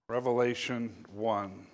Revelation 1.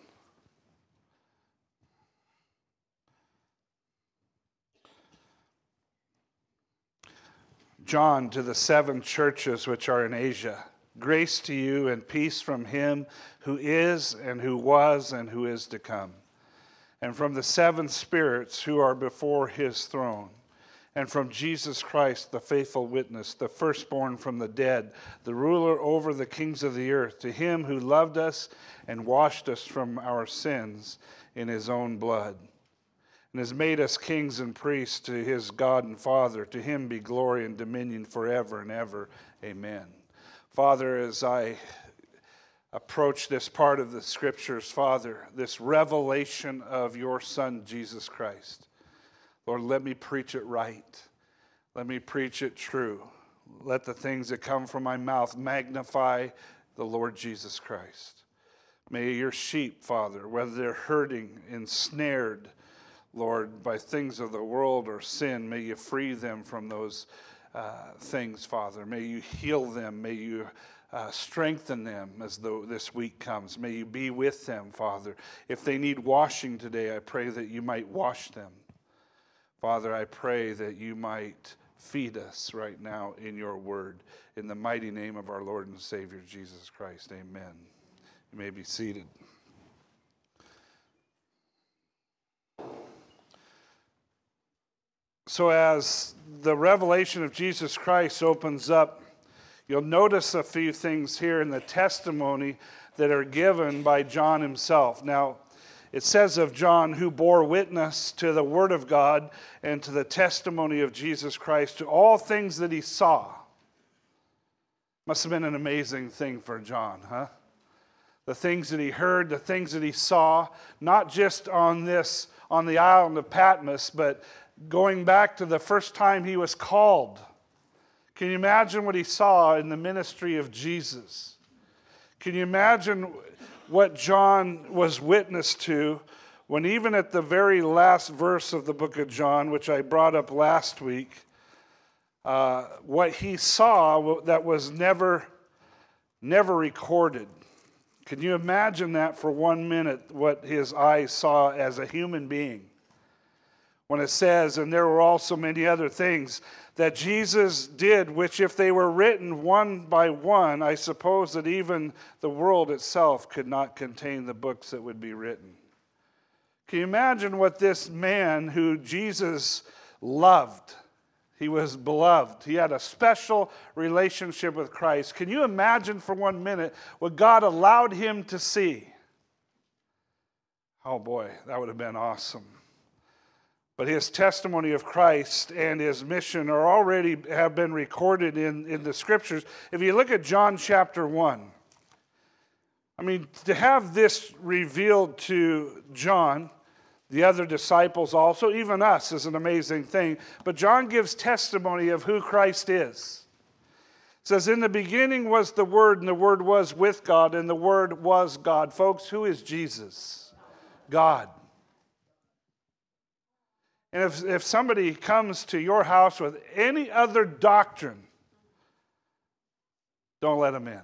John, to the 7 churches which are in Asia, grace to you and peace from him who is and who was and who is to come, and from the 7 spirits who are before his throne, and from Jesus Christ, the faithful witness, the firstborn from the dead, the ruler over the kings of the earth, to him who loved us and washed us from our sins in his own blood, and has made us kings and priests to his God and Father. To him be glory and dominion forever and ever. Amen. Father, as I approach this part of the scriptures, Father, this revelation of your Son, Jesus Christ, Lord, let me preach it right. Let me preach it true. Let the things that come from my mouth magnify the Lord Jesus Christ. May your sheep, Father, whether they're hurting, ensnared, Lord, by things of the world or sin, may you free them from those things, Father. May you heal them. May you strengthen them as though this week comes. May you be with them, Father. If they need washing today, I pray that you might wash them. Father, I pray that you might feed us right now in your word. In the mighty name of our Lord and Savior, Jesus Christ, amen. You may be seated. So as the revelation of Jesus Christ opens up, you'll notice a few things here in the testimony that are given by John himself. Now, it says of John, who bore witness to the word of God and to the testimony of Jesus Christ, to all things that he saw. Must have been an amazing thing for John, huh? The things that he heard, the things that he saw, not just on the island of Patmos, but going back to the first time he was called. Can you imagine what he saw in the ministry of Jesus? Can you imagine what John was witness to when even at the very last verse of the book of John, which I brought up last week, what he saw that was never recorded? Can you imagine that for 1 minute, what his eyes saw as a human being? When it says, and there were also many other things that Jesus did, which if they were written one by one, I suppose that even the world itself could not contain the books that would be written. Can you imagine what this man who Jesus loved, he was beloved, he had a special relationship with Christ. Can you imagine for 1 minute what God allowed him to see? Oh boy, that would have been awesome. But his testimony of Christ and his mission are already have been recorded in the scriptures. If you look at John chapter 1, I mean, to have this revealed to John, the other disciples also, even us, is an amazing thing. But John gives testimony of who Christ is. It says, in the beginning was the Word, and the Word was with God, and the Word was God. Folks, who is Jesus? God. And if somebody comes to your house with any other doctrine, don't let them in.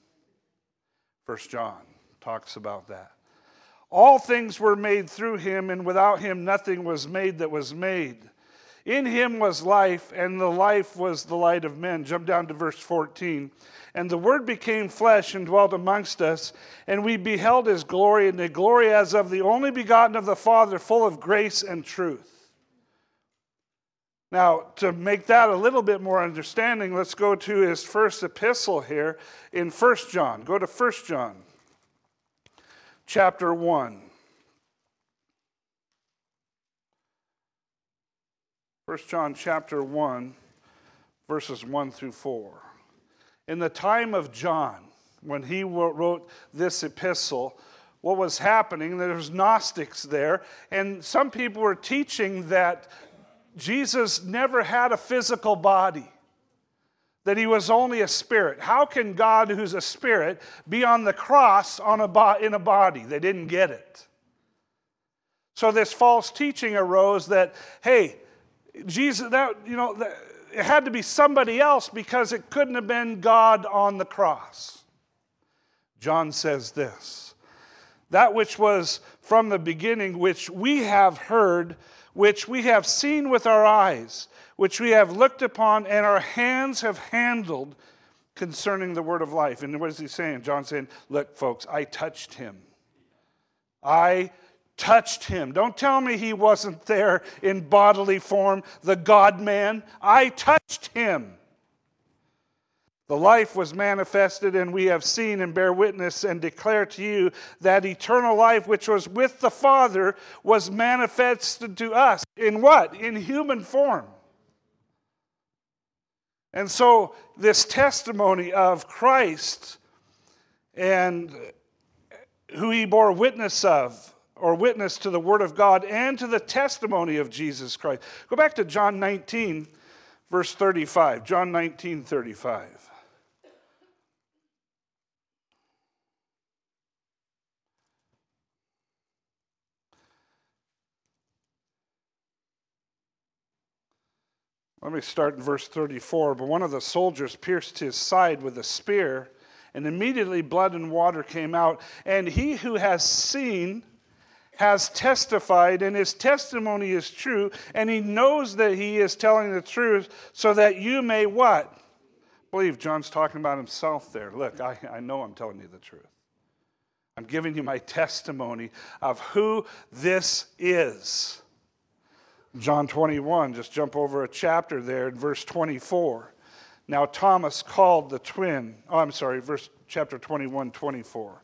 1 John talks about that. All things were made through him, and without him nothing was made that was made. In him was life, and the life was the light of men. Jump down to verse 14. And the Word became flesh and dwelt amongst us, and we beheld his glory, and the glory as of the only begotten of the Father, full of grace and truth. Now, to make that a little bit more understanding, let's go to his first epistle here in 1 John. Go to 1 John, chapter 1. 1 John chapter 1, verses 1 through 4. In the time of John, when he wrote this epistle, what was happening, there was Gnostics there, and some people were teaching that Jesus never had a physical body, that he was only a spirit. How can God, who's a spirit, be on the cross in a body? They didn't get it. So this false teaching arose that, hey, Jesus, it had to be somebody else because it couldn't have been God on the cross. John says this, that which was from the beginning, which we have heard, which we have seen with our eyes, which we have looked upon, and our hands have handled concerning the word of life. And what is he saying? John's saying, look, folks, I touched him. I touched him. Don't tell me he wasn't there in bodily form, the God-man. I touched him. The life was manifested, and we have seen and bear witness and declare to you that eternal life which was with the Father was manifested to us. In what? In human form. And so this testimony of Christ and who he bore witness of, or witness to the Word of God and to the testimony of Jesus Christ. Go back to John 19, verse 35. John 19, 35. Let me start in verse 34. But one of the soldiers pierced his side with a spear, and immediately blood and water came out. And he who has seen has testified, and his testimony is true, and he knows that he is telling the truth, so that you may what? Believe. John's talking about himself there. Look, I know I'm telling you the truth. I'm giving you my testimony of who this is. John 21, just jump over a chapter there in verse 24. Now Thomas called the twin, chapter 21, 24.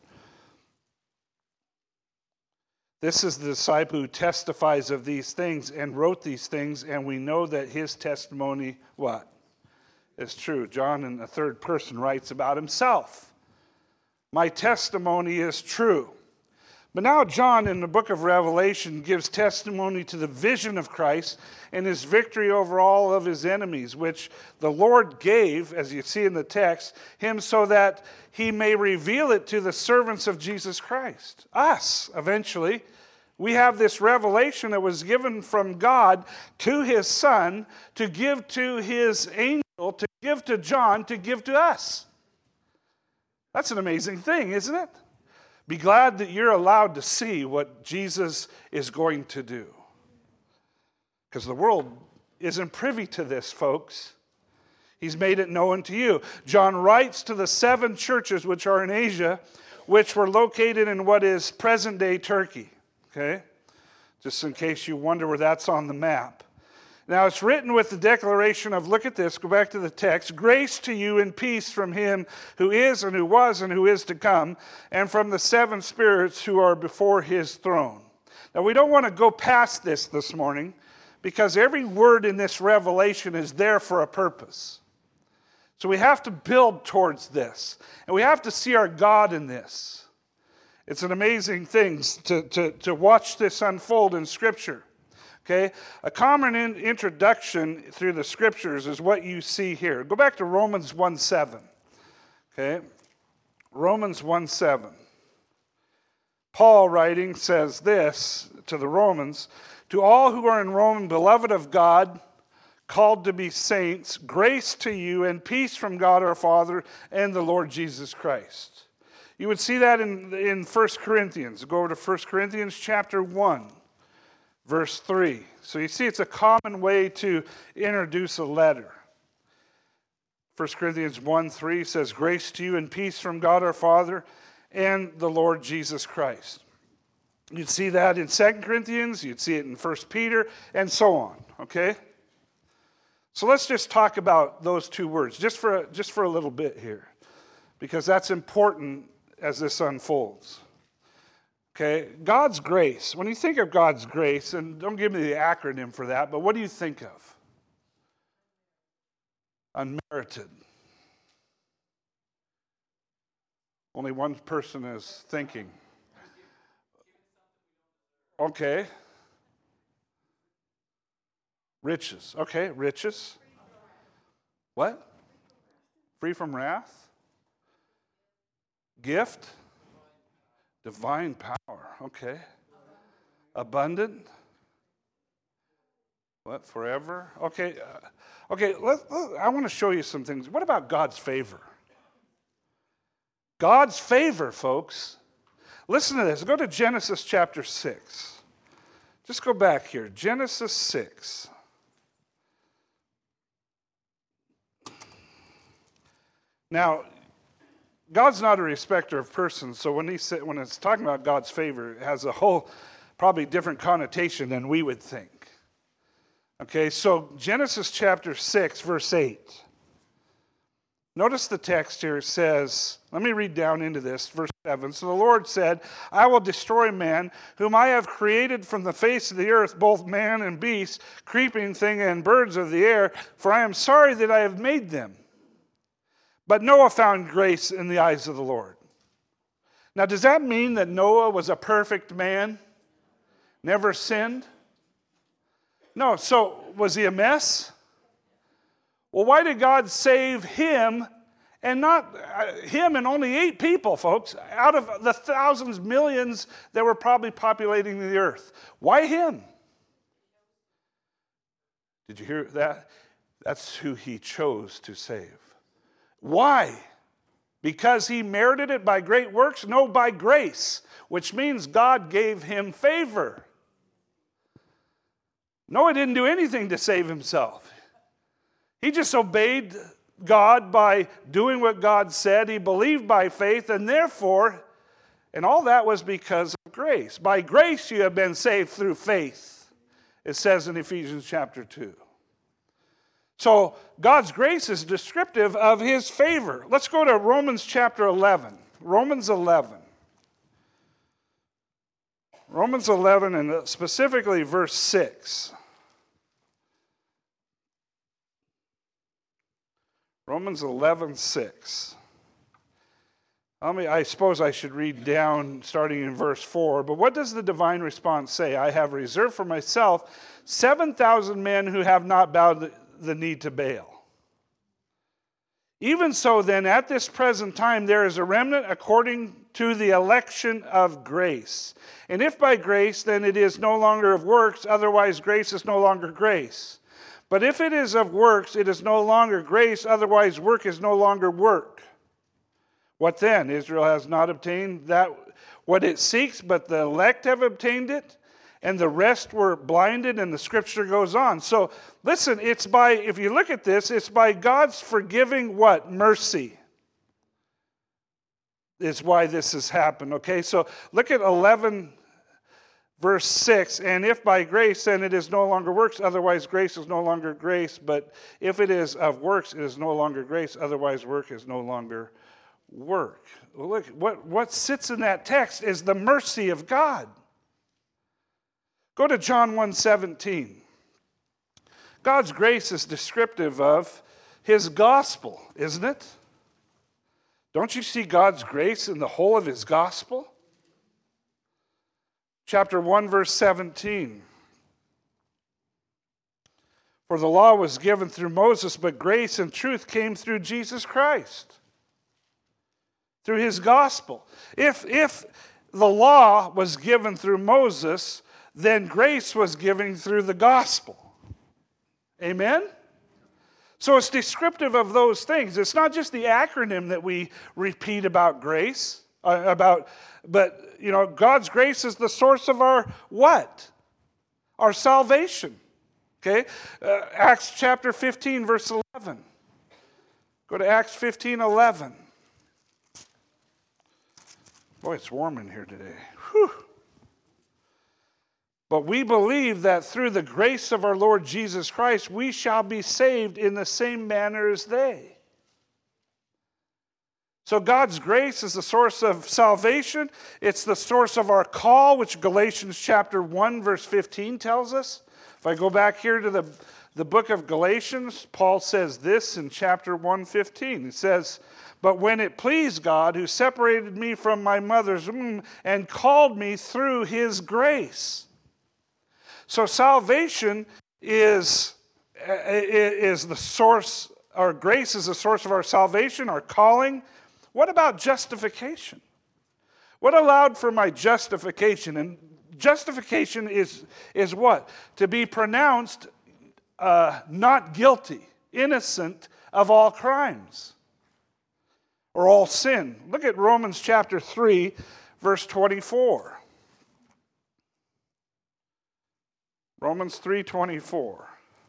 This is the disciple who testifies of these things and wrote these things, and we know that his testimony, what? Is true. John in the third person writes about himself. My testimony is true. But now John in the book of Revelation gives testimony to the vision of Christ and his victory over all of his enemies, which the Lord gave, as you see in the text, him so that he may reveal it to the servants of Jesus Christ. Us, eventually. We have this revelation that was given from God to his Son to give to his angel, to give to John, to give to us. That's an amazing thing, isn't it? Be glad that you're allowed to see what Jesus is going to do. Because the world isn't privy to this, folks. He's made it known to you. John writes to the 7 churches which are in Asia, which were located in what is present-day Turkey. Okay? Just in case you wonder where that's on the map. Now it's written with the declaration of, look at this, go back to the text, grace to you and peace from him who is and who was and who is to come, and from the 7 spirits who are before his throne. Now we don't want to go past this morning, because every word in this revelation is there for a purpose. So we have to build towards this, and we have to see our God in this. It's an amazing thing to watch this unfold in Scripture. Okay, a common introduction through the Scriptures is what you see here. Go back to Romans 1:7. Okay, Romans 1:7. Paul writing says this to the Romans, to all who are in Rome, beloved of God, called to be saints, grace to you and peace from God our Father and the Lord Jesus Christ. You would see that in 1 Corinthians. Go over to 1 Corinthians chapter 1. Verse 3. So you see it's a common way to introduce a letter. 1 Corinthians 1:3 says, grace to you and peace from God our Father and the Lord Jesus Christ. You'd see that in 2 Corinthians, you'd see it in 1 Peter, and so on. Okay? So let's just talk about those 2 words, just for a little bit here, because that's important as this unfolds. Okay, God's grace. When you think of God's grace, and don't give me the acronym for that, but what do you think of? Unmerited. Only one person is thinking. Okay. Riches. Okay, riches. What? Free from wrath? Gift? Divine power, okay. Abundant. What, forever? Okay, I want to show you some things. What about God's favor? God's favor, folks. Listen to this. Go to Genesis chapter 6. Just go back here. Genesis 6. Now, God's not a respecter of persons, so when it's talking about God's favor, it has a whole, probably different connotation than we would think. Okay, so Genesis chapter 6, verse 8. Notice the text here says, let me read down into this, verse 7. So the Lord said, I will destroy man, whom I have created from the face of the earth, both man and beast, creeping thing and birds of the air, for I am sorry that I have made them. But Noah found grace in the eyes of the Lord. Now, does that mean that Noah was a perfect man? Never sinned? No, so was he a mess? Well, why did God save him and not him and only 8 people, folks, out of the thousands, millions that were probably populating the earth? Why him? Did you hear that? That's who he chose to save. Why? Because he merited it by great works? No, by grace, which means God gave him favor. Noah didn't do anything to save himself. He just obeyed God by doing what God said. He believed by faith, and therefore, and all that was because of grace. By grace you have been saved through faith, it says in Ephesians chapter 2. So God's grace is descriptive of his favor. Let's go to Romans chapter 11. Romans 11. Romans 11 and specifically verse 6. Romans 11:6. I suppose I should read down starting in verse 4. But what does the divine response say? I have reserved for myself 7,000 men who have not bowed the knee to Baal. Even so then, at this present time, there is a remnant according to the election of grace. And if by grace, then it is no longer of works, otherwise grace is no longer grace. But if it is of works, it is no longer grace, otherwise work is no longer work. What then? Israel has not obtained that what it seeks, but the elect have obtained it, and the rest were blinded, and the scripture goes on. So listen, if you look at this, it's by God's forgiving what? Mercy is why this has happened. Okay, so look at 11 verse 6, and if by grace, then it is no longer works, otherwise grace is no longer grace. But if it is of works, it is no longer grace, otherwise work is no longer work. Well, look, what sits in that text is the mercy of God. Go to John 1:17. God's grace is descriptive of his gospel, isn't it? Don't you see God's grace in the whole of his gospel? Chapter 1, verse 17. For the law was given through Moses, but grace and truth came through Jesus Christ, through his gospel. If the law was given through Moses, then grace was given through the gospel. Amen? So it's descriptive of those things. It's not just the acronym that we repeat about grace, but God's grace is the source of our what? Our salvation. Okay? Acts chapter 15, verse 11. Go to Acts 15:11. Boy, it's warm in here today. Whew. But we believe that through the grace of our Lord Jesus Christ, we shall be saved in the same manner as they. So God's grace is the source of salvation. It's the source of our call, which Galatians chapter 1, verse 15 tells us. If I go back here to the book of Galatians, Paul says this in chapter 1:15. He says, but when it pleased God, who separated me from my mother's womb and called me through his grace. So salvation is the source, our grace is the source of our salvation, our calling. What about justification? What allowed for my justification? And justification is what? To be pronounced not guilty, innocent of all crimes. or all sin. Look at Romans chapter 3, verse 24. Romans 3:24.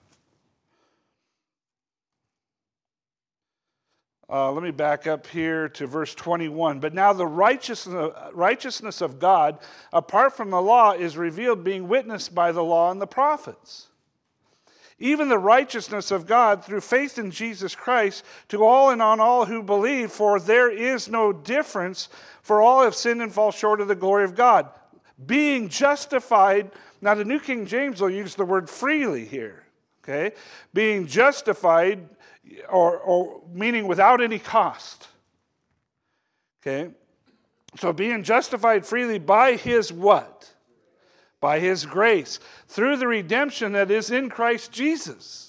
Let me back up here to verse 21. But now the righteousness of God, apart from the law, is revealed, being witnessed by the law and the prophets. Even the righteousness of God through faith in Jesus Christ to all and on all who believe, for there is no difference, for all have sinned and fall short of the glory of God. Being justified, now the New King James will use the word freely here, okay? Being justified, or meaning without any cost, okay? So being justified freely by his what? By his grace, through the redemption that is in Christ Jesus.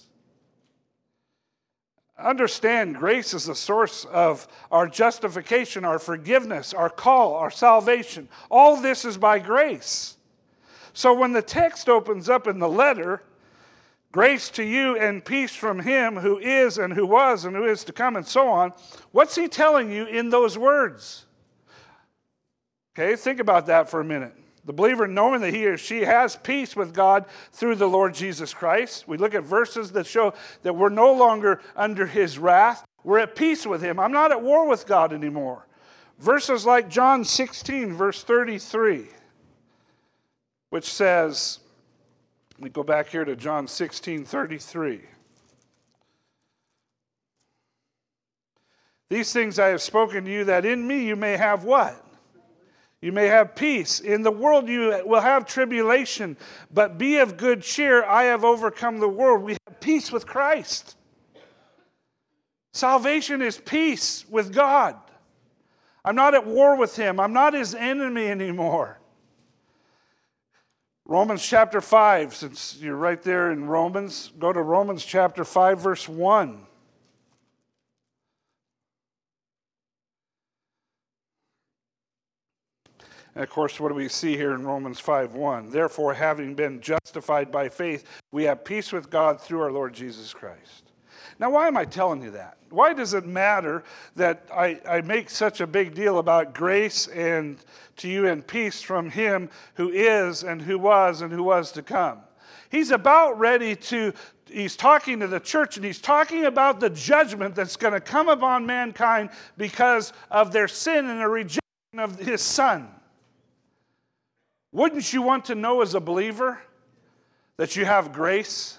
Understand, grace is the source of our justification, our forgiveness, our call, our salvation. All this is by grace. So when the text opens up in the letter, grace to you and peace from him who is and who was and who is to come and so on, what's he telling you in those words? Okay, think about that for a minute. The believer knowing that he or she has peace with God through the Lord Jesus Christ. We look at verses that show that we're no longer under his wrath. We're at peace with him. I'm not at war with God anymore. Verses like John 16, verse 33, which says, let me go back here to John 16, 33. These things I have spoken to you, that in me you may have what? You may have peace. In the world you will have tribulation, but be of good cheer. I have overcome the world. We have peace with Christ. Salvation is peace with God. I'm not at war with him. I'm not his enemy anymore. Romans chapter 5, since you're right there in Romans, go to Romans chapter 5, verse 1. And of course, what do we see here in Romans 5:1? Therefore, having been justified by faith, we have peace with God through our Lord Jesus Christ. Now, why am I telling you that? Why does it matter that I make such a big deal about grace and to you and peace from him who is and who was to come? He's about ready to, he's talking to the church and he's talking about the judgment that's going to come upon mankind because of their sin and the rejection of his son. Wouldn't you want to know as a believer that you have grace?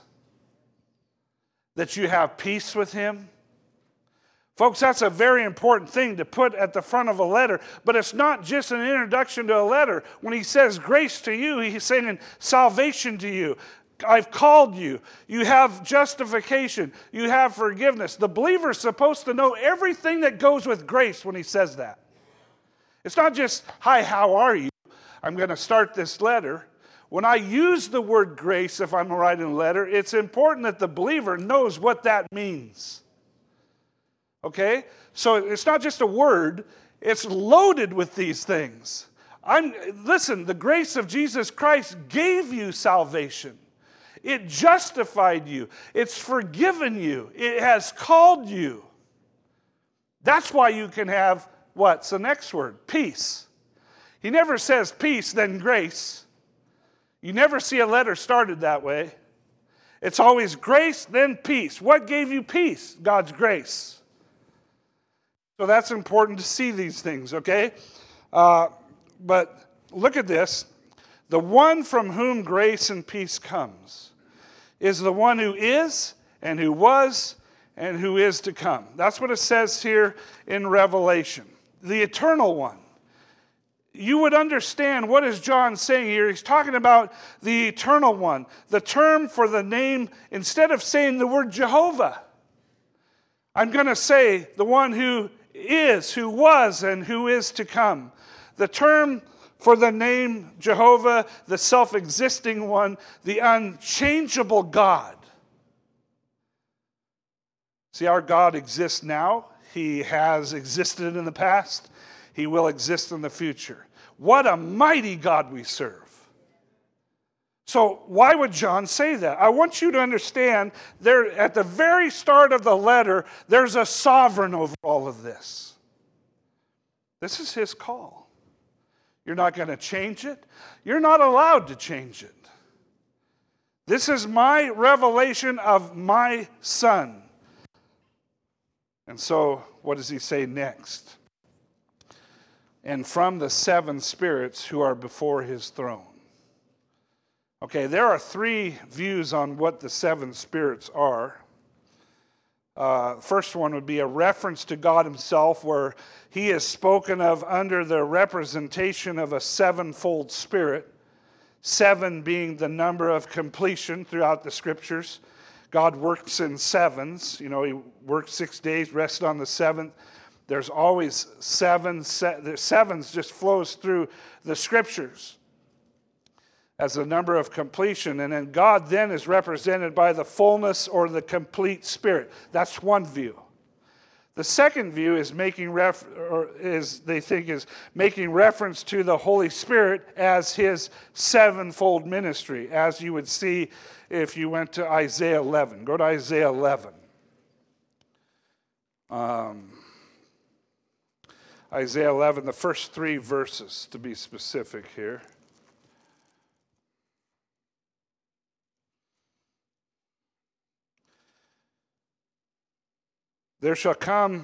That you have peace with him? Folks, that's a very important thing to put at the front of a letter. But it's not just an introduction to a letter. When he says grace to you, he's saying salvation to you. I've called you. You have justification. You have forgiveness. The believer's supposed to know everything that goes with grace when he says that. It's not just, hi, how are you? I'm going to start this letter. When I use the word grace, if I'm writing a letter, it's important that the believer knows what that means. Okay? So it's not just a word, it's loaded with these things. Listen, the grace of Jesus Christ gave you salvation. It justified you. It's forgiven you. It has called you. That's why you can have, what's the next word? Peace. He never says peace, then grace. You never see a letter started that way. It's always grace, then peace. What gave you peace? God's grace. So that's important to see these things, okay? But look at this. The one from whom grace and peace comes is the one who is and who was and who is to come. That's what it says here in Revelation. The eternal one. You would understand what is John saying here. He's talking about the eternal one. The term for the name, instead of saying the word Jehovah, I'm going to say the one who is, who was, and who is to come. The term for the name Jehovah, the self-existing one, the unchangeable God. See, our God exists now. He has existed in the past. He will exist in the future. What a mighty God we serve. So why would John say that? I want you to understand there at the very start of the letter, there's a sovereign over all of this. This is his call. You're not going to change it. You're not allowed to change it. This is my revelation of my Son. And so, what does he say next? And from the 7 spirits who are before his throne. Okay, there are 3 views on what the 7 spirits are. First one would be a reference to God himself, where he is spoken of under the representation of a 7-fold spirit. 7 being the number of completion throughout the scriptures. God works in 7s. You know, he worked 6 days, rested on the 7th. There's always 7. The 7s just flows through the scriptures as the number of completion. And then God then is represented by the fullness or the complete spirit. That's one view. The second view is making reference to the Holy Spirit as his 7-fold ministry, as you would see if you went to Isaiah 11. Go to Isaiah 11. Isaiah 11, the first 3 verses, to be specific here. There shall come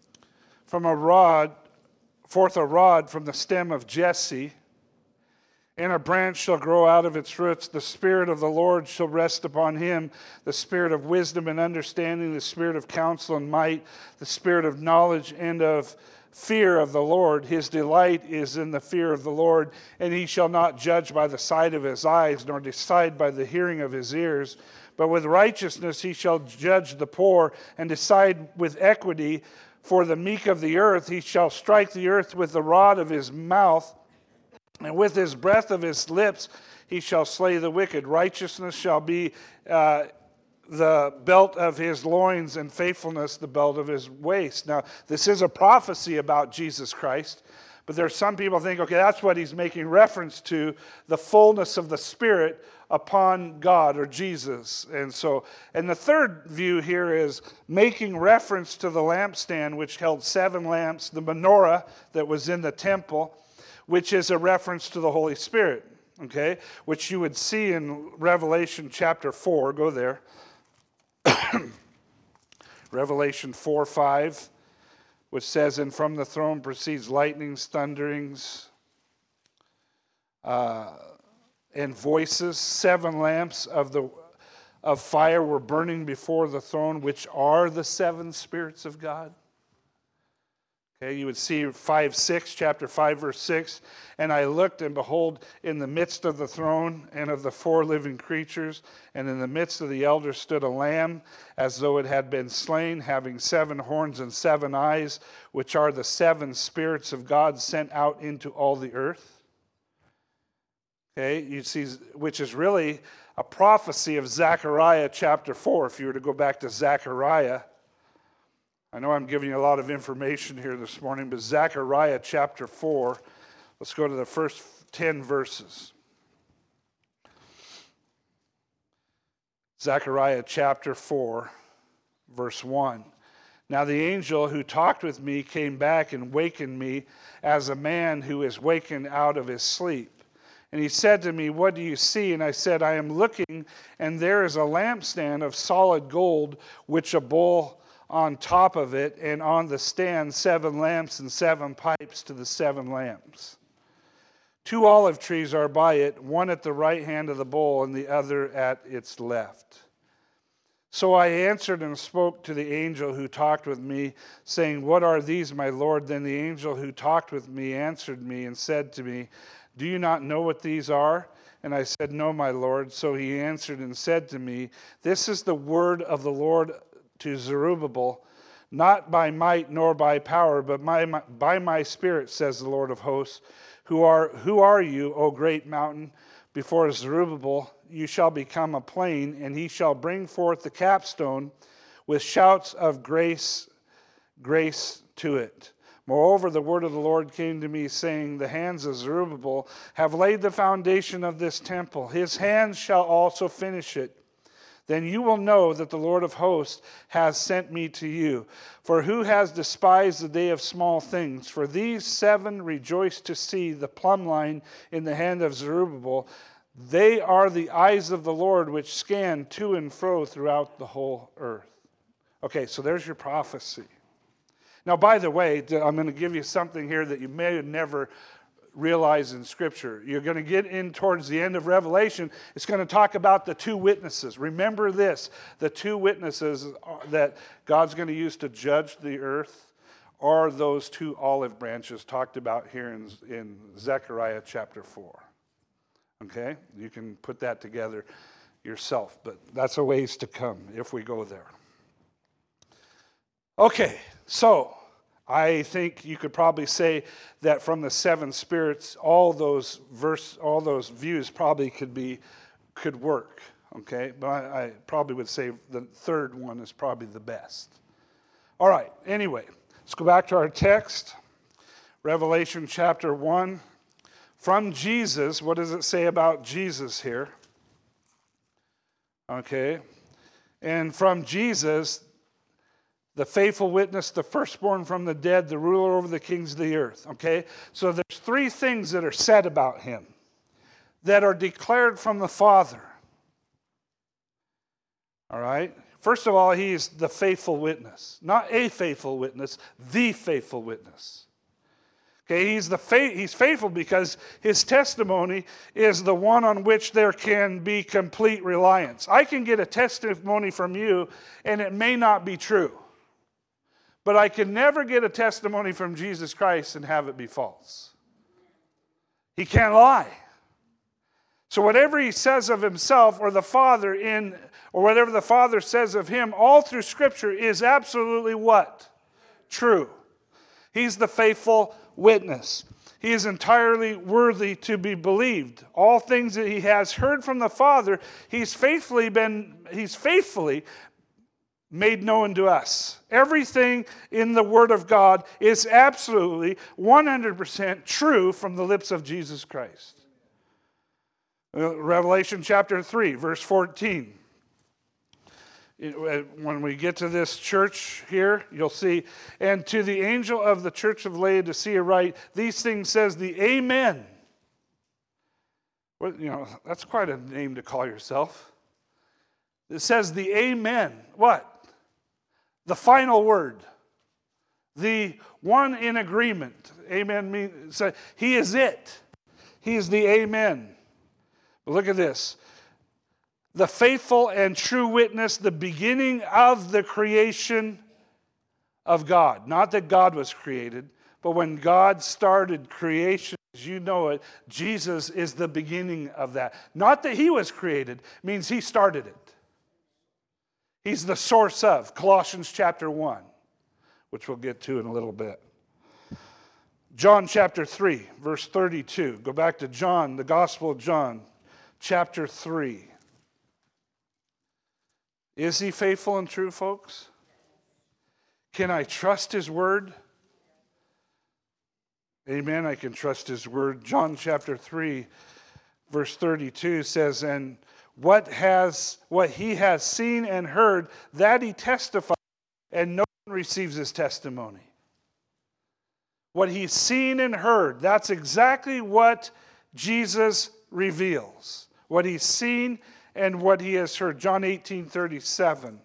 forth a rod from the stem of Jesse, and a branch shall grow out of its roots. The Spirit of the Lord shall rest upon him, the Spirit of wisdom and understanding, the Spirit of counsel and might, the Spirit of knowledge and of fear of the Lord. His delight is in the fear of the Lord, and he shall not judge by the sight of his eyes, nor decide by the hearing of his ears. But with righteousness he shall judge the poor, and decide with equity for the meek of the earth. He shall strike the earth with the rod of his mouth, and with his breath of his lips he shall slay the wicked. Righteousness shall be the belt of his loins, and faithfulness the belt of his waist. Now, this is a prophecy about Jesus Christ, but there's some people think, okay, that's what he's making reference to, the fullness of the Spirit upon God or Jesus. And the third view here is making reference to the lampstand, which held 7 lamps, the menorah that was in the temple, which is a reference to the Holy Spirit, okay, which you would see in Revelation chapter 4. Go there. Revelation 4:5, which says, and from the throne proceeds lightnings, thunderings, and voices. 7 lamps of fire were burning before the throne, which are the 7 spirits of God. Okay, you would see chapter 5, verse 6. And I looked, and behold, in the midst of the throne and of the 4 living creatures, and in the midst of the elders stood a lamb, as though it had been slain, having 7 horns and 7 eyes, which are the 7 spirits of God sent out into all the earth. Okay, you see, which is really a prophecy of Zechariah chapter 4. If you were to go back to Zechariah, I know I'm giving you a lot of information here this morning, but Zechariah chapter 4, let's go to the first 10 verses. Zechariah chapter 4, verse 1. Now the angel who talked with me came back and wakened me as a man who is wakened out of his sleep. And he said to me, what do you see? And I said, I am looking, and there is a lampstand of solid gold, which a bowl on top of it, and on the stand 7 lamps and 7 pipes to the 7 lamps. 2 olive trees are by it, one at the right hand of the bowl and the other at its left. So I answered and spoke to the angel who talked with me, saying, what are these, my Lord? Then the angel who talked with me answered me and said to me, do you not know what these are? And I said, no, my Lord. So he answered and said to me, this is the word of the Lord to Zerubbabel, not by might nor by power, but by my Spirit, says the Lord of hosts. Who are you, O great mountain? Before Zerubbabel you shall become a plain, and he shall bring forth the capstone with shouts of grace to it. Moreover, the word of the Lord came to me, saying, the hands of Zerubbabel have laid the foundation of this temple. His hands shall also finish it. then you will know that the Lord of hosts has sent me to you. For who has despised the day of small things? For these 7 rejoice to see the plumb line in the hand of Zerubbabel. They are the eyes of the Lord which scan to and fro throughout the whole earth. Okay, so there's your prophecy. Now, by the way, I'm going to give you something here that you may have never realized in Scripture. You're going to get in towards the end of Revelation. It's going to talk about the 2 witnesses. Remember this, the 2 witnesses that God's going to use to judge the earth are those 2 olive branches talked about here in Zechariah chapter 4. Okay? You can put that together yourself, but that's a ways to come if we go there. Okay, so I think you could probably say that from the 7 spirits, all those views probably could work. Okay, but I probably would say the third one is probably the best. All right, anyway, let's go back to our text. Revelation chapter 1. From Jesus, what does it say about Jesus here? Okay, and from Jesus, the faithful witness, the firstborn from the dead, the ruler over the kings of the earth. Okay? So there's 3 things that are said about him that are declared from the Father. All right? First of all, he's the faithful witness. Not a faithful witness, the faithful witness. Okay, he's faithful because his testimony is the one on which there can be complete reliance. I can get a testimony from you and it may not be true. But I can never get a testimony from Jesus Christ and have it be false. He can't lie. So whatever he says of himself or the Father or whatever the Father says of him, all through Scripture is absolutely what? True. He's the faithful witness. He is entirely worthy to be believed. All things that he has heard from the Father, he's faithfully made known to us. Everything in the Word of God is absolutely 100% true from the lips of Jesus Christ. Revelation chapter 3, verse 14. When we get to this church here, you'll see, and to the angel of the church of Laodicea write, these things says the Amen. Well, that's quite a name to call yourself. It says the Amen. What? The final word. The one in agreement. Amen means he is it. He is the Amen. But look at this. The faithful and true witness, the beginning of the creation of God. Not that God was created, but when God started creation, as you know it, Jesus is the beginning of that. Not that he was created, means he started it. He's the source of Colossians chapter 1, which we'll get to in a little bit. John chapter 3, verse 32. Go back to John, the Gospel of John, chapter 3. Is he faithful and true, folks? Can I trust his word? Amen, I can trust his word. John chapter 3, verse 32 says, and what he has seen and heard, that he testifies, and no one receives his testimony. What he's seen and heard, that's exactly what Jesus reveals. What he's seen and what he has heard. John 18:37.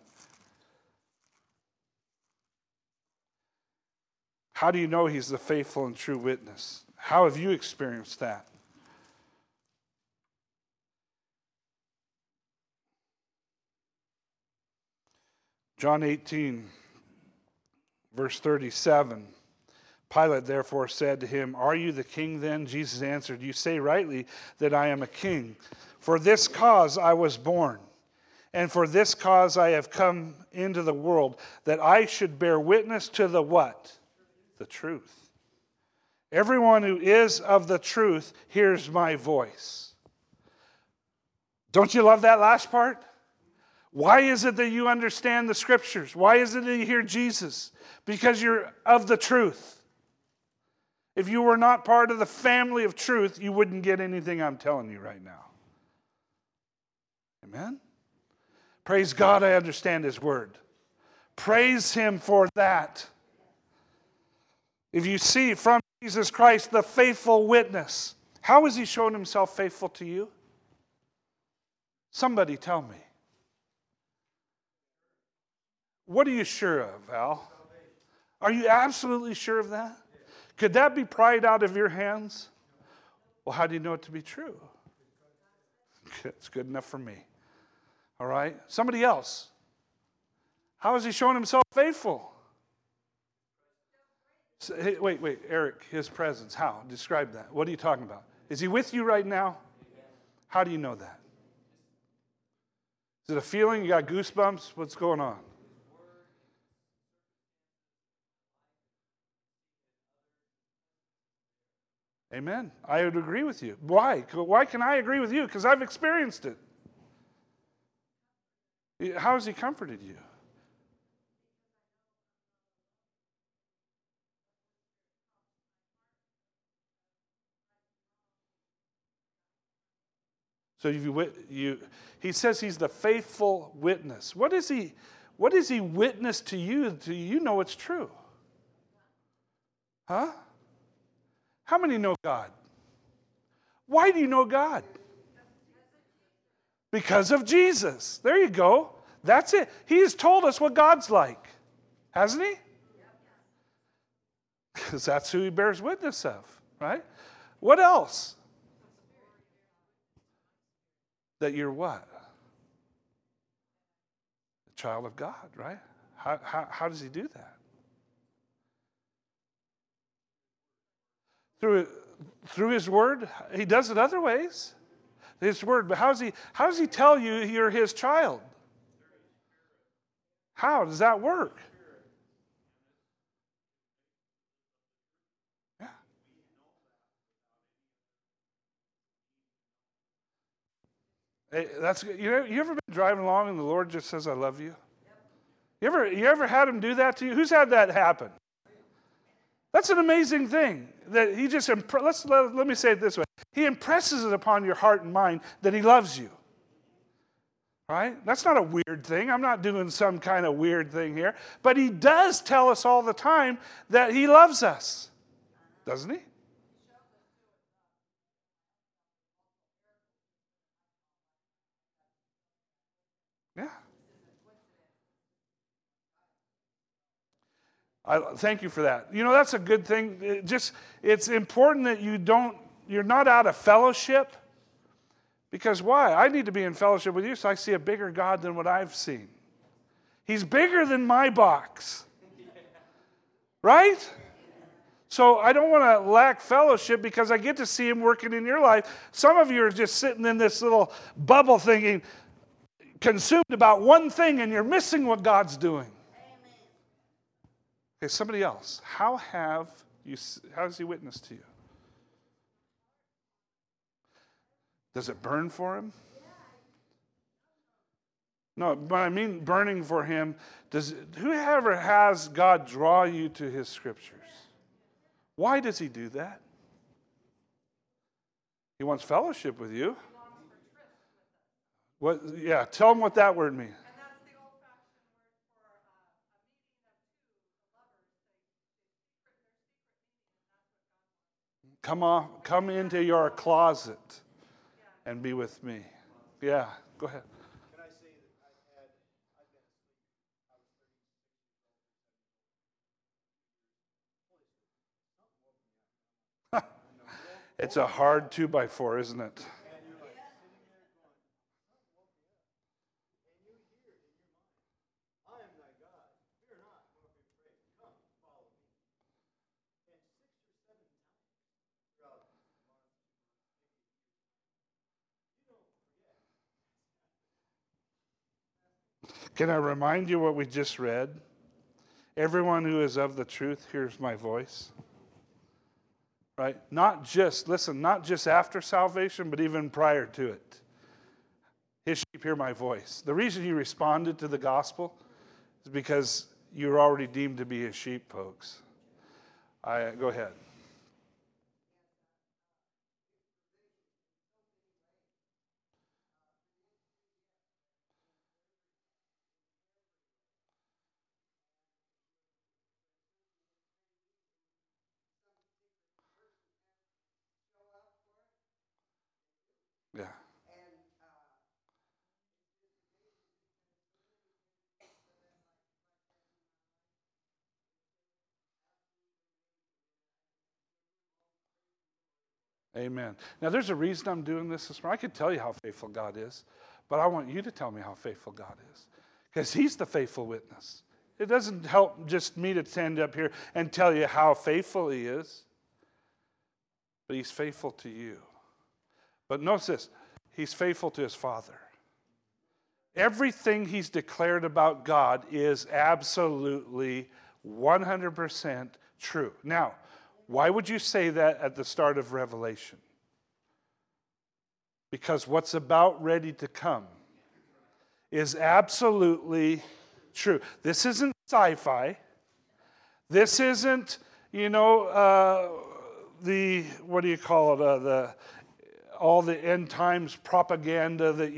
How do you know he's the faithful and true witness? How have you experienced that? John 18, verse 37. Pilate therefore said to him, are you the king then? Jesus answered, you say rightly that I am a king. For this cause I was born, and for this cause I have come into the world, that I should bear witness to the what? The truth. Everyone who is of the truth hears my voice. Don't you love that last part? Why is it that you understand the Scriptures? Why is it that you hear Jesus? Because you're of the truth. If you were not part of the family of truth, you wouldn't get anything I'm telling you right now. Amen? Praise God, I understand his word. Praise him for that. If you see from Jesus Christ the faithful witness, how has he shown himself faithful to you? Somebody tell me. What are you sure of, Al? Are you absolutely sure of that? Could that be pried out of your hands? Well, how do you know it to be true? It's good enough for me. All right? Somebody else. How has he shown himself faithful? Hey, wait, Eric, his presence. How? Describe that. What are you talking about? Is he with you right now? How do you know that? Is it a feeling? You got goosebumps? What's going on? Amen. I would agree with you. Why? Why can I agree with you? Because I've experienced it. How has he comforted you? So he says he's the faithful witness. What is he witness to you? Do you know it's true? Huh? How many know God? Why do you know God? Because of Jesus. There you go. That's it. He has told us what God's like. Hasn't he? Because that's who he bears witness of, right? What else? That you're what? A child of God, right? How does he do that? Through his word. He does it other ways. His word. But how does he tell you you're his child? How does that work? Yeah. Hey, that's you ever been driving along and the Lord just says, "I love you"? You ever had him do that to you? Who's had that happen? That's an amazing thing that he just let me say it this way. He impresses it upon your heart and mind that he loves you. Right? That's not a weird thing. I'm not doing some kind of weird thing here. But he does tell us all the time that he loves us. Doesn't he? Yeah. Thank you for that. That's a good thing. It's important that you're not out of fellowship. Because why? I need to be in fellowship with you so I see a bigger God than what I've seen. He's bigger than my box. Right? So I don't want to lack fellowship because I get to see him working in your life. Some of you are just sitting in this little bubble thinking, consumed about one thing, and you're missing what God's doing. Okay, somebody else. How has he witnessed to you? Does it burn for him? No, but I mean burning for him. Whoever has God draw you to his scriptures? Why does he do that? He wants fellowship with you. What? Yeah, tell him what that word means. Come into your closet and be with me. Yeah, go ahead. It's a hard 2x4, isn't it? Can I remind you what we just read? Everyone who is of the truth hears my voice. Right? Not just after salvation, but even prior to it. His sheep hear my voice. The reason you responded to the gospel is because you're already deemed to be his sheep, folks. Go ahead. Amen. Now, there's a reason I'm doing this morning. I could tell you how faithful God is, but I want you to tell me how faithful God is, because he's the faithful witness. It doesn't help just me to stand up here and tell you how faithful he is, but he's faithful to you. But notice this, he's faithful to his Father. Everything he's declared about God is absolutely 100% true. Now, why would you say that at the start of Revelation? Because what's about ready to come is absolutely true. This isn't sci-fi. This isn't, the, what do you call it, all the end times propaganda that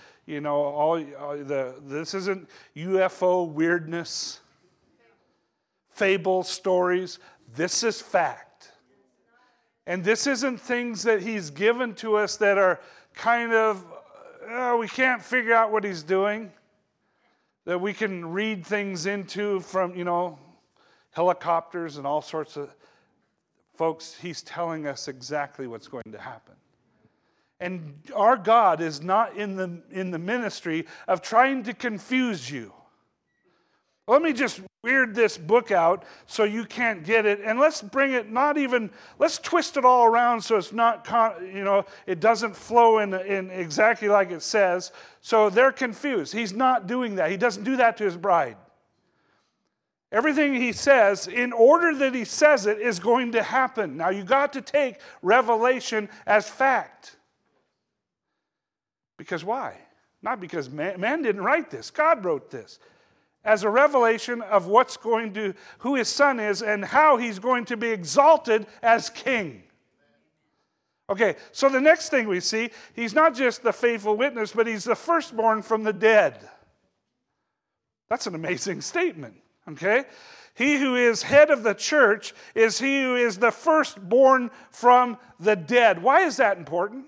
this isn't UFO weirdness, fable stories. This is fact. And this isn't things that he's given to us that are kind of, we can't figure out what he's doing, that we can read things into from, helicopters and all sorts of. Folks, he's telling us exactly what's going to happen. And our God is not in the ministry of trying to confuse you. Let me just weird this book out so you can't get it, and let's bring it let's twist it all around so it's not, it doesn't flow in exactly like it says, so they're confused. He's not doing that. He doesn't do that to his bride. Everything he says, in order that he says it, is going to happen. Now, you got to take Revelation as fact. Because why? Not because man didn't write this. God wrote this. As a revelation of who his son is and how he's going to be exalted as king. Okay, so the next thing we see, he's not just the faithful witness, but he's the firstborn from the dead. That's an amazing statement, okay? He who is head of the church is he who is the firstborn from the dead. Why is that important?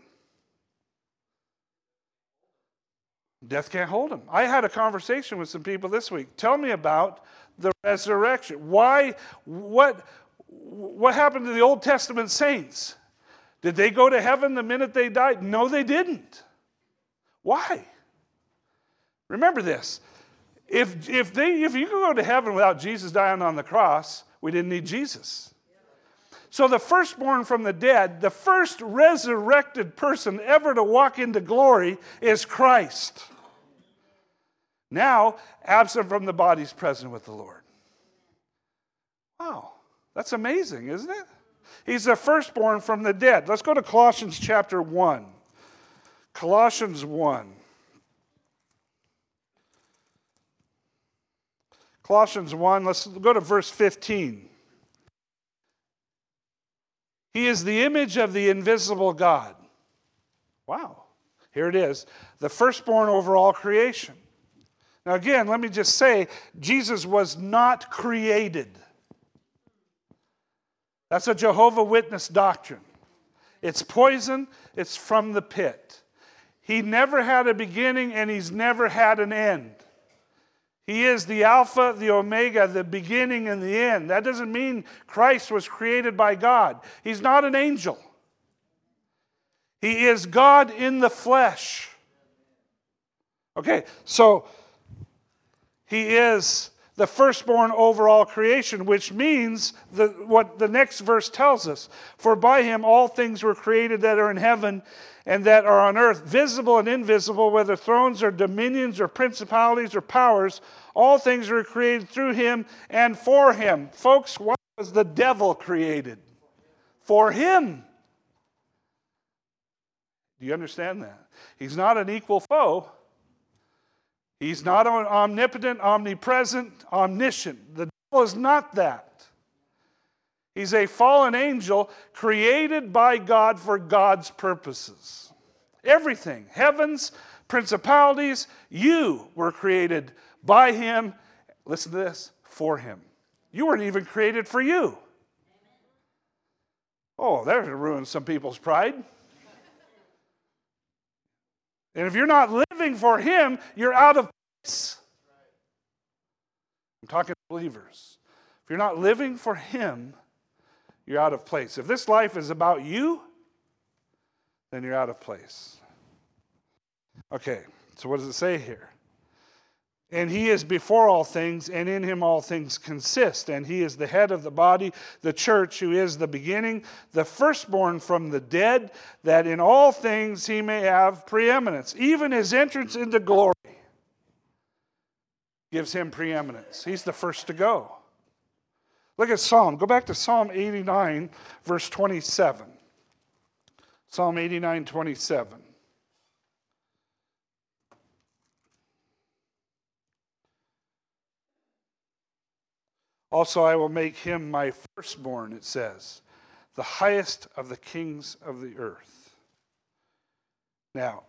Death can't hold him. I had a conversation with some people this week. Tell me about the resurrection. Why? What happened to the Old Testament saints? Did they go to heaven the minute they died? No, they didn't. Why? Remember this. If you could go to heaven without Jesus dying on the cross, we didn't need Jesus. So the firstborn from the dead, the first resurrected person ever to walk into glory is Christ. Now, absent from the body, is present with the Lord. Wow, that's amazing, isn't it? He's the firstborn from the dead. Let's go to Colossians chapter 1. Colossians 1. Colossians 1, let's go to verse 15. He is the image of the invisible God. Wow. Here it is. The firstborn over all creation. Now again, let me just say, Jesus was not created. That's a Jehovah's Witness doctrine. It's poison. It's from the pit. He never had a beginning and he's never had an end. He is the Alpha, the Omega, the beginning and the end. That doesn't mean Christ was created by God. He's not an angel. He is God in the flesh. Okay, so he is the firstborn over all creation, which means what the next verse tells us. For by him all things were created that are in heaven and that are on earth, visible and invisible, whether thrones or dominions or principalities or powers, all things were created through him and for him. Folks, why was the devil created? For him. Do you understand that? He's not an equal foe. He's not omnipotent, omnipresent, omniscient. The devil is not that. He's a fallen angel created by God for God's purposes. Everything, heavens, principalities, you were created by him. Listen to this, for him. You weren't even created for you. Oh, that would ruin some people's pride. And if you're not living for him, you're out of place. I'm talking to believers. If you're not living for him, you're out of place. If this life is about you, then you're out of place. Okay, so what does it say here? And he is before all things, and in him all things consist. And he is the head of the body, the church, who is the beginning, the firstborn from the dead, that in all things he may have preeminence. Even his entrance into glory gives him preeminence. He's the first to go. Look at Psalm. Go back to Psalm 89, verse 27. Psalm 89, 27. Also, I will make him my firstborn, it says, the highest of the kings of the earth. Now,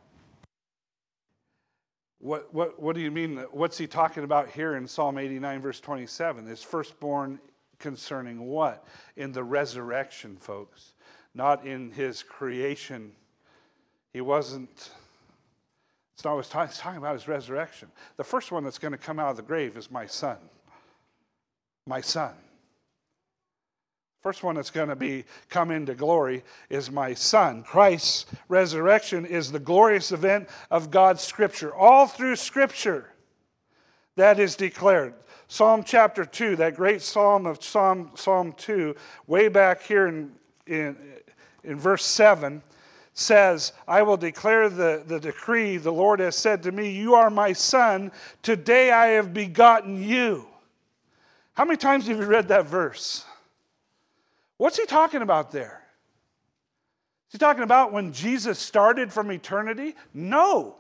what do you mean? What's he talking about here in Psalm 89, verse 27? His firstborn concerning what? In the resurrection, folks. Not in his creation. He wasn't... It's not what he's talking about, his resurrection. The first one that's going to come out of the grave is my son. My son. First one that's going to come into glory is my son. Christ's resurrection is the glorious event of God's Scripture. All through Scripture, that is declared. Psalm chapter 2, that great psalm of Psalm 2, way back here in verse 7, says, I will declare the decree, the Lord has said to me, you are my son, today I have begotten you. How many times have you read that verse? What's he talking about there? Is he talking about when Jesus started from eternity? No.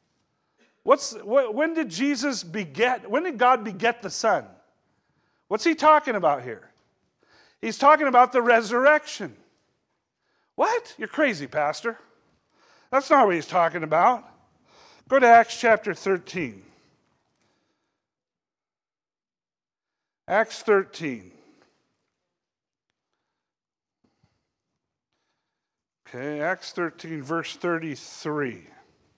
When did Jesus beget? When did God beget the Son? What's he talking about here? He's talking about the resurrection. What? You're crazy, Pastor. That's not what he's talking about. Go to Acts chapter 13. Acts 13. Okay, Acts 13, verse 33.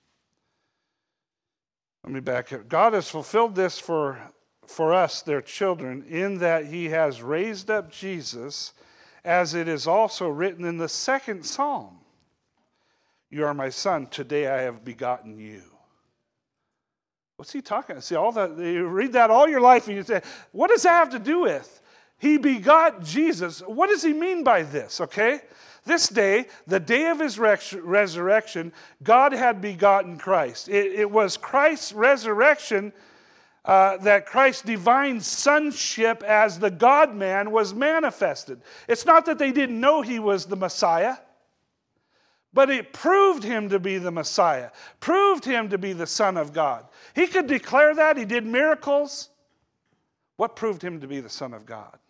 Let me back up. God has fulfilled this for us, their children, in that he has raised up Jesus, as it is also written in the second psalm. You are my son, today I have begotten you. What's he talking about? See, all that, you read that all your life and you say, what does that have to do with? He begot Jesus. What does he mean by this, okay? This day, the day of his resurrection, God had begotten Christ. It was Christ's resurrection that Christ's divine sonship as the God-man was manifested. It's not that they didn't know he was the Messiah, but it proved him to be the Messiah, proved him to be the Son of God. He could declare that. He did miracles. What proved him to be the Son of God?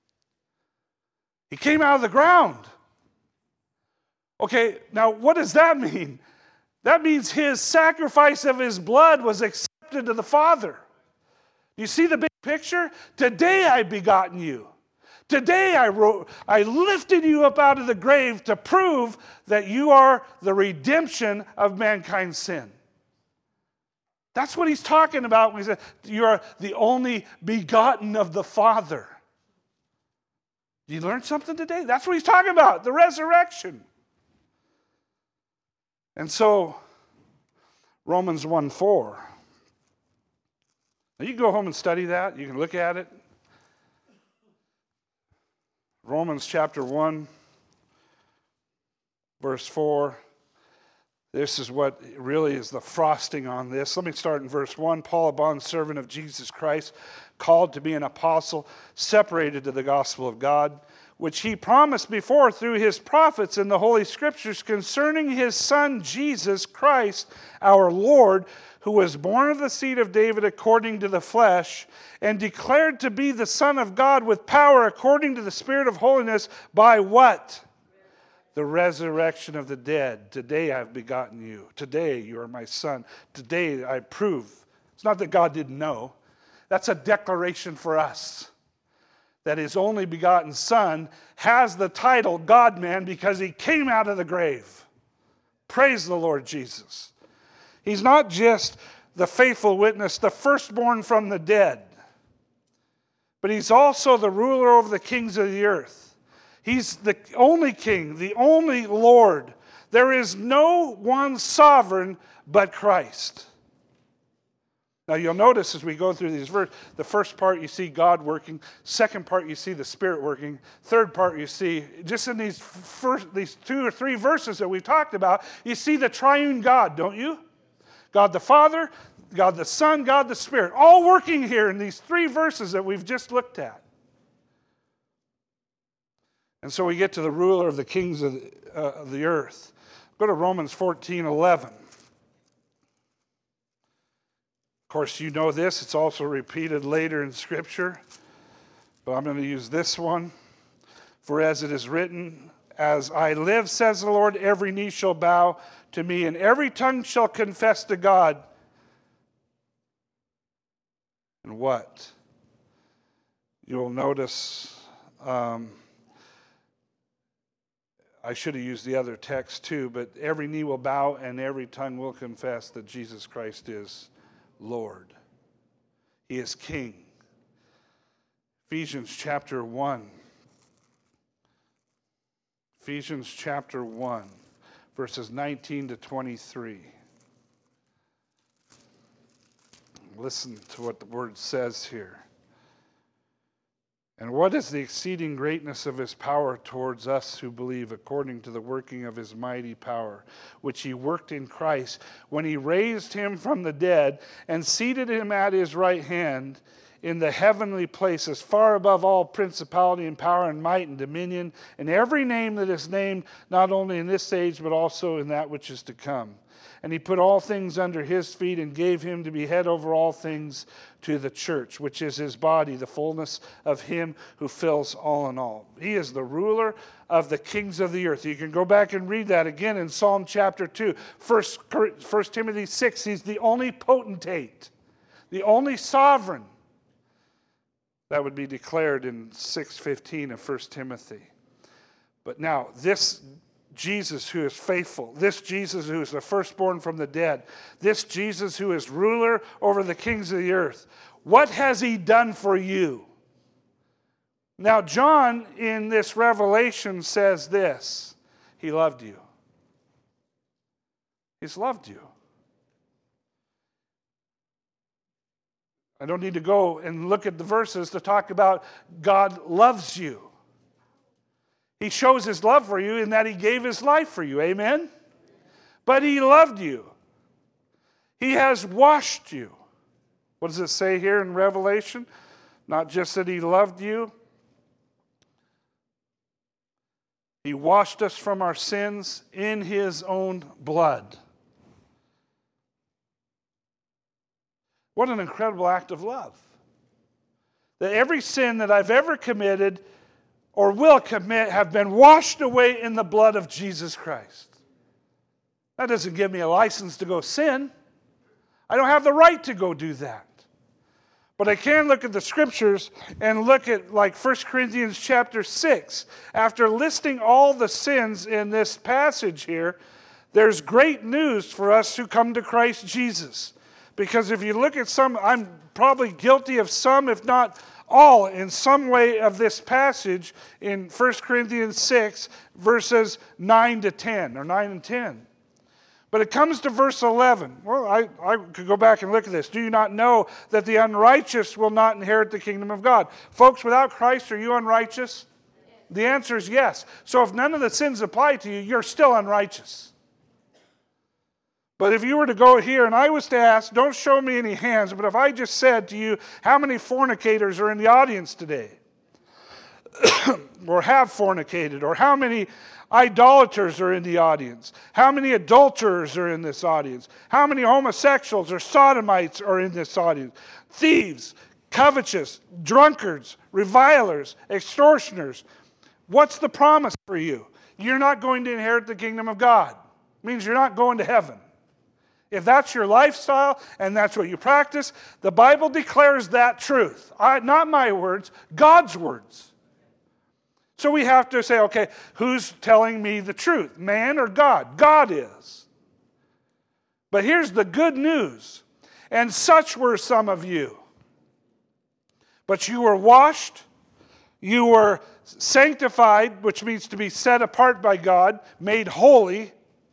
He came out of the ground. Okay, now what does that mean? That means his sacrifice of his blood was accepted to the Father. You see the big picture? Today I've begotten you. Today I lifted you up out of the grave to prove that you are the redemption of mankind's sin. That's what he's talking about when he said, you are the only begotten of the Father. Did you learn something today? That's what he's talking about, the resurrection. And so, Romans 1:4. Now you can go home and study that. You can look at it. Romans chapter 1, verse 4. This is what really is the frosting on this. Let me start in verse 1. Paul, a bondservant of Jesus Christ, called to be an apostle, separated to the gospel of God, which he promised before through his prophets in the Holy Scriptures concerning his Son, Jesus Christ, our Lord, who was born of the seed of David according to the flesh, and declared to be the Son of God with power according to the Spirit of holiness by what? The resurrection of the dead. Today I've begotten you. Today you are my son. Today I prove. It's not that God didn't know. That's a declaration for us. That his only begotten Son has the title God-man because he came out of the grave. Praise the Lord Jesus. He's not just the faithful witness, the firstborn from the dead, but he's also the ruler over the kings of the earth. He's the only king, the only Lord There is no one sovereign but Christ. Now you'll notice as we go through these verses, the first part you see God working, second part you see the Spirit working, third part you see, just in these 2 or 3 verses that we've talked about, you see the triune God, don't you? God the Father, God the Son, God the Spirit, all working here in these 3 verses that we've just looked at. And so we get to the ruler of the kings of the earth. Go to Romans 14:11. Of course, you know this. It's also repeated later in Scripture. But I'm going to use this one. For as it is written, as I live, says the Lord, every knee shall bow to me, and every tongue shall confess to God. And what? You'll notice, I should have used the other text too, but every knee will bow and every tongue will confess that Jesus Christ is Lord. He is King. Ephesians chapter 1. Ephesians chapter 1, verses 19 to 23. Listen to what the word says here. And what is the exceeding greatness of his power towards us who believe, according to the working of his mighty power, which he worked in Christ, when he raised him from the dead and seated him at his right hand in the heavenly places, far above all principality and power and might and dominion, and every name that is named, not only in this age, but also in that which is to come. And he put all things under his feet and gave him to be head over all things to the church, which is his body, the fullness of him who fills all in all. He is the ruler of the kings of the earth. You can go back and read that again in Psalm chapter 2. 1 Timothy 6, he's the only potentate, the only sovereign. That would be declared in 6:15 of 1 Timothy. But now, this Jesus who is faithful, this Jesus who is the firstborn from the dead, this Jesus who is ruler over the kings of the earth, what has he done for you? Now, John in this revelation says this: he loved you. He's loved you. I don't need to go and look at the verses to talk about God loves you. He shows his love for you in that he gave his life for you. Amen? But he loved you. He has washed you. What does it say here in Revelation? Not just that he loved you. He washed us from our sins in his own blood. What an incredible act of love. That every sin that I've ever committed or will commit have been washed away in the blood of Jesus Christ. That doesn't give me a license to go sin. I don't have the right to go do that. But I can look at the scriptures and look at like 1 Corinthians chapter 6. After listing all the sins in this passage here, there's great news for us who come to Christ Jesus. Because if you look at some, I'm probably guilty of some, if not all, in some way of this passage in 1 Corinthians 6, verses 9 to 10, or 9 and 10. But it comes to verse 11. Well, I could go back and look at this. Do you not know that the unrighteous will not inherit the kingdom of God? Folks, without Christ, are you unrighteous? The answer is yes. So if none of the sins apply to you, you're still unrighteous. But if you were to go here and I was to ask, don't show me any hands, but if I just said to you, how many fornicators are in the audience today? Or have fornicated? Or how many idolaters are in the audience? How many adulterers are in this audience? How many homosexuals or sodomites are in this audience? Thieves, covetous, drunkards, revilers, extortioners. What's the promise for you? You're not going to inherit the kingdom of God. It means you're not going to heaven. If that's your lifestyle and that's what you practice, the Bible declares that truth. Not my words, God's words. So we have to say, okay, who's telling me the truth? Man or God? God is. But here's the good news. And such were some of you. But you were washed, you were sanctified, which means to be set apart by God, made holy,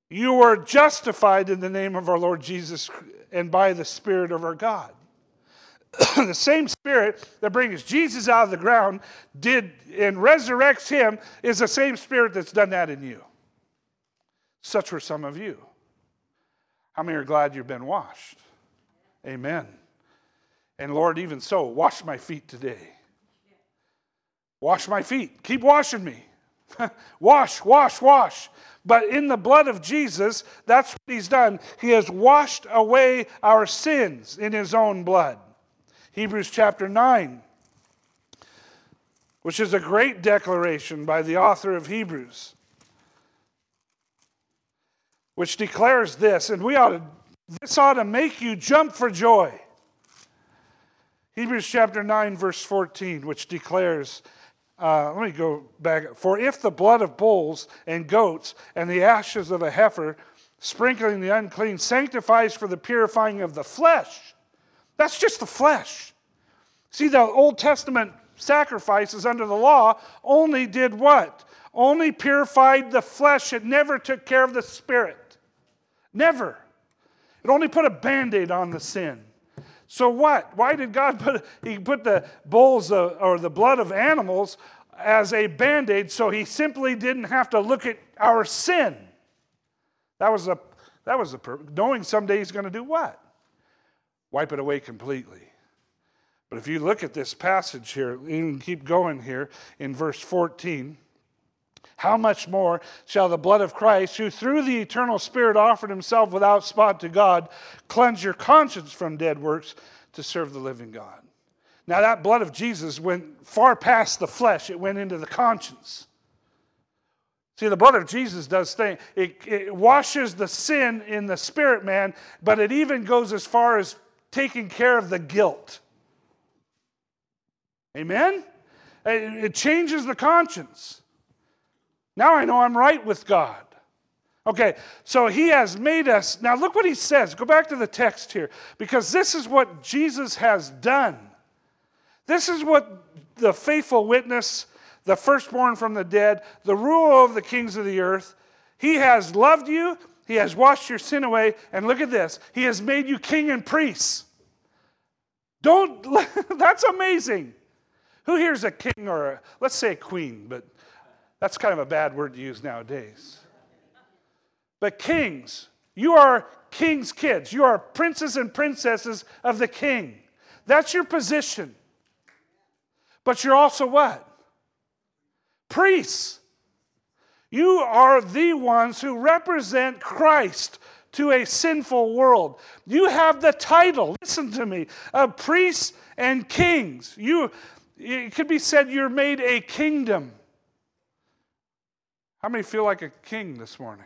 You were justified in the name of our Lord Jesus and by the Spirit of our God. The same Spirit that brings Jesus out of the ground did and resurrects him is the same Spirit that's done that in you. Such were some of you. How many are glad you've been washed? Amen. And Lord, even so, wash my feet today. Wash my feet. Keep washing me. Wash, wash, wash. But in the blood of Jesus, that's what he's done. He has washed away our sins in his own blood. Hebrews chapter 9, which is a great declaration by the author of Hebrews, which declares this, and this ought to make you jump for joy. Hebrews chapter 9, verse 14, which declares, let me go back. For if the blood of bulls and goats and the ashes of a heifer, sprinkling the unclean, sanctifies for the purifying of the flesh. That's just the flesh. See, the Old Testament sacrifices under the law only did what? Only purified the flesh. It never took care of the spirit. Never. It only put a Band-Aid on the sin. So what? Why did God put the bulls or the blood of animals as a Band-Aid so he simply didn't have to look at our sin? That was knowing someday he's going to do what? Wipe it away completely. But if you look at this passage here, you can keep going here in verse 14. How much more shall the blood of Christ, who through the eternal Spirit offered himself without spot to God, cleanse your conscience from dead works to serve the living God? Now that blood of Jesus went far past the flesh. It went into the conscience. See, the blood of Jesus does things. It washes the sin in the spirit man, but it even goes as far as taking care of the guilt. Amen? It changes the conscience. Now I know I'm right with God. Okay, so he has made us. Now look what he says. Go back to the text here. Because this is what Jesus has done. This is what the faithful witness, the firstborn from the dead, the ruler of the kings of the earth, he has loved you. He has washed your sin away. And look at this. He has made you king and priest. That's amazing. Who here is a king or let's say a queen, but that's kind of a bad word to use nowadays. But kings, you are king's kids. You are princes and princesses of the king. That's your position. But you're also what? Priests. You are the ones who represent Christ to a sinful world. You have the title, listen to me, of priests and kings. It could be said you're made a kingdom. How many feel like a king this morning?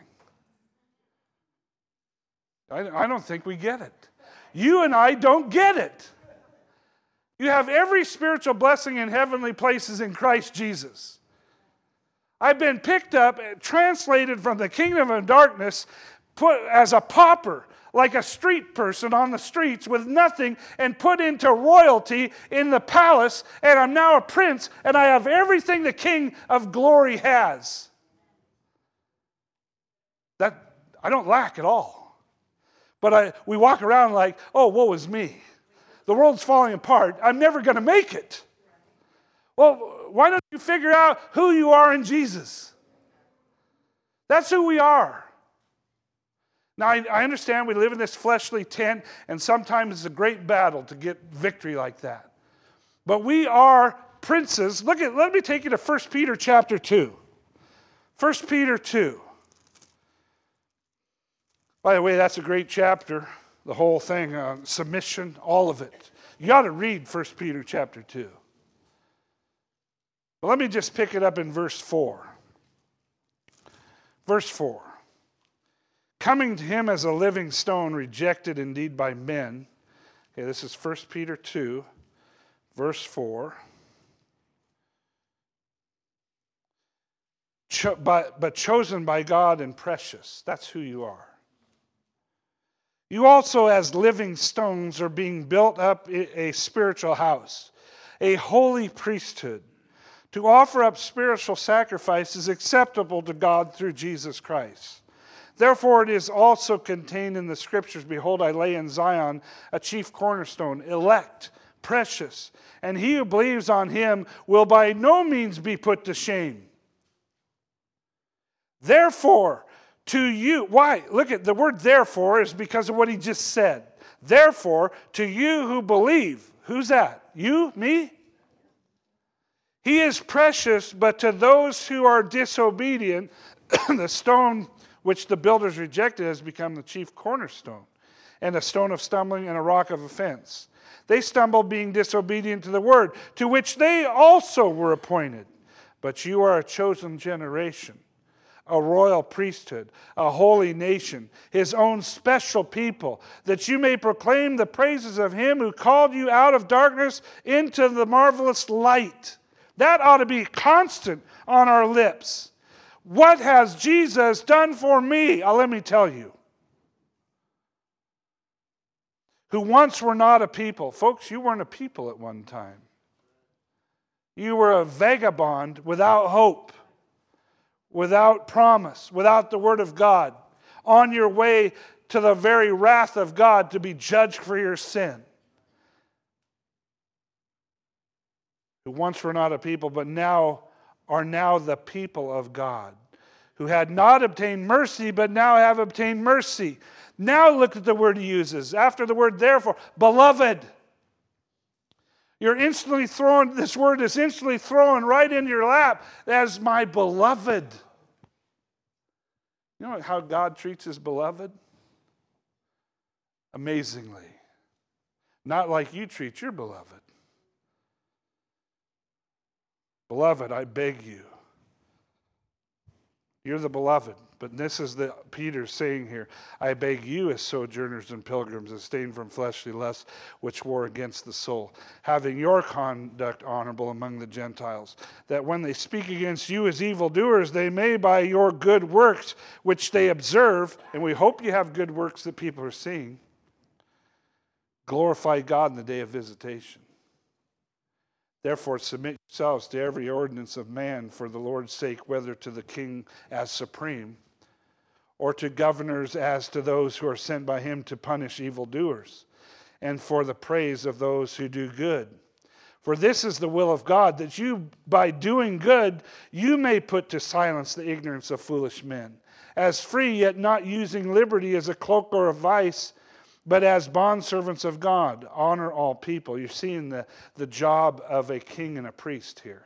I don't think we get it. You and I don't get it. You have every spiritual blessing in heavenly places in Christ Jesus. I've been picked up, translated from the kingdom of darkness, put as a pauper, like a street person on the streets with nothing, and put into royalty in the palace, and I'm now a prince, and I have everything the King of glory has. That I don't lack at all. But we walk around like, oh, woe is me. The world's falling apart. I'm never going to make it. Well, why don't you figure out who you are in Jesus? That's who we are. Now, I understand we live in this fleshly tent, and sometimes it's a great battle to get victory like that. But we are princes. Let me take you to 1 Peter chapter 2. 1 Peter 2. By the way, that's a great chapter. The whole thing, submission, all of it. You got to read 1 Peter chapter 2. But let me just pick it up in verse 4. Verse 4. Coming to him as a living stone, rejected indeed by men. Okay, this is 1 Peter 2, verse 4. But chosen by God and precious. That's who you are. You also, as living stones, are being built up a spiritual house, a holy priesthood, to offer up spiritual sacrifices acceptable to God through Jesus Christ. Therefore it is also contained in the Scriptures, behold, I lay in Zion a chief cornerstone, elect, precious, and he who believes on him will by no means be put to shame. Therefore, to you, why? Look at the word therefore is because of what he just said. Therefore, to you who believe, who's that? You? Me? He is precious, but to those who are disobedient, the stone which the builders rejected has become the chief cornerstone, and a stone of stumbling and a rock of offense. They stumbled being disobedient to the word, to which they also were appointed. But you are a chosen generation, a royal priesthood, a holy nation, his own special people, that you may proclaim the praises of him who called you out of darkness into the marvelous light. That ought to be constant on our lips. What has Jesus done for me? Let me tell you. Who once were not a people. Folks, you weren't a people at one time. You were a vagabond without hope, without promise, without the word of God, on your way to the very wrath of God to be judged for your sin. Who once were not a people, but now are now the people of God, who had not obtained mercy, but now have obtained mercy. Now look at the word he uses. After the word therefore, beloved. This word is instantly thrown right in your lap as my beloved. You know how God treats his beloved? Amazingly. Not like you treat your beloved. Beloved, I beg you. You're the beloved. But this is the Peter saying here, I beg you as sojourners and pilgrims, abstain from fleshly lusts which war against the soul, having your conduct honorable among the Gentiles, that when they speak against you as evildoers, they may by your good works which they observe, and we hope you have good works that people are seeing, glorify God in the day of visitation. Therefore, submit yourselves to every ordinance of man for the Lord's sake, whether to the king as supreme, or to governors as to those who are sent by him to punish evildoers, and for the praise of those who do good. For this is the will of God, that you, by doing good, you may put to silence the ignorance of foolish men. As free, yet not using liberty as a cloak or a vice, but as bondservants of God, honor all people. You're seeing the job of a king and a priest here.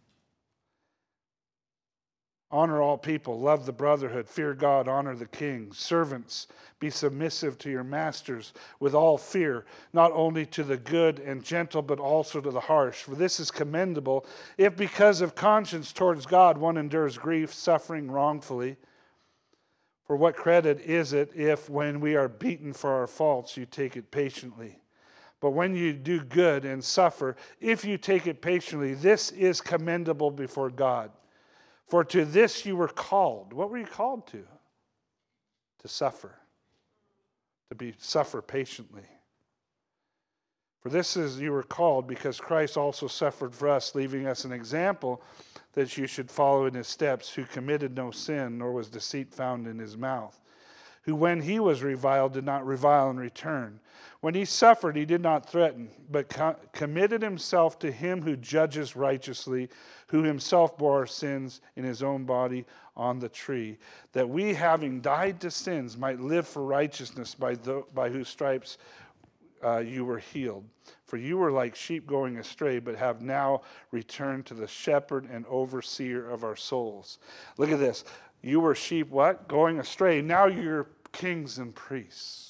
Honor all people, love the brotherhood, fear God, honor the king. Servants, be submissive to your masters with all fear, not only to the good and gentle, but also to the harsh. For this is commendable, if because of conscience towards God one endures grief, suffering wrongfully. For what credit is it if, when we are beaten for our faults, you take it patiently? But when you do good and suffer, if you take it patiently, this is commendable before God. For to this you were called. What were you called to? To suffer. To suffer patiently. For this is you were called, because Christ also suffered for us, leaving us an example that you should follow in his steps, who committed no sin, nor was deceit found in his mouth, who when he was reviled did not revile in return. When he suffered, he did not threaten, but committed himself to him who judges righteously, who himself bore our sins in his own body on the tree, that we, having died to sins, might live for righteousness, by whose stripes you were healed. For you were like sheep going astray, but have now returned to the shepherd and overseer of our souls. Look at this. You were sheep, what? Going astray. Now you're kings and priests.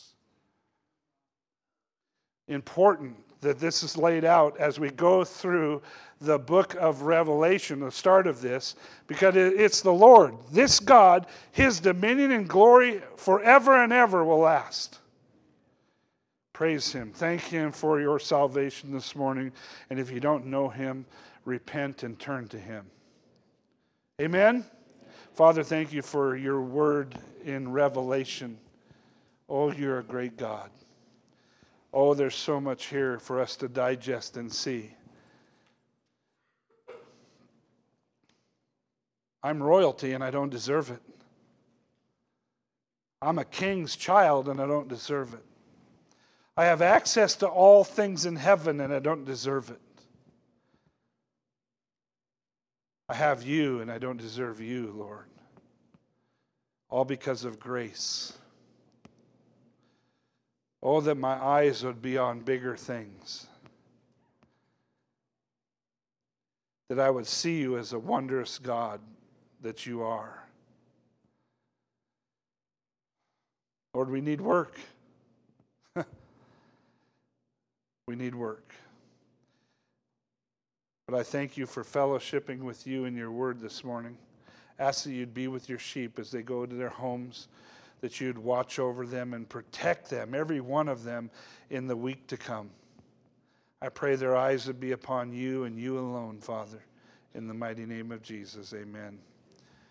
Important that this is laid out as we go through the book of Revelation, the start of this, because it's the Lord, this God, his dominion and glory forever and ever will last. Praise him. Thank him for your salvation this morning. And if you don't know him, repent and turn to him. Amen? Father, thank you for your word in Revelation. Oh, you're a great God. Oh, there's so much here for us to digest and see. I'm royalty and I don't deserve it. I'm a king's child and I don't deserve it. I have access to all things in heaven and I don't deserve it. I have you and I don't deserve you, Lord. All because of grace. Oh, that my eyes would be on bigger things. That I would see you as a wondrous God that you are. Lord, we need work. We need work. But I thank you for fellowshipping with you in your word this morning. Ask that you'd be with your sheep as they go to their homes, that you'd watch over them and protect them, every one of them, in the week to come. I pray their eyes would be upon you and you alone, Father. In the mighty name of Jesus, amen.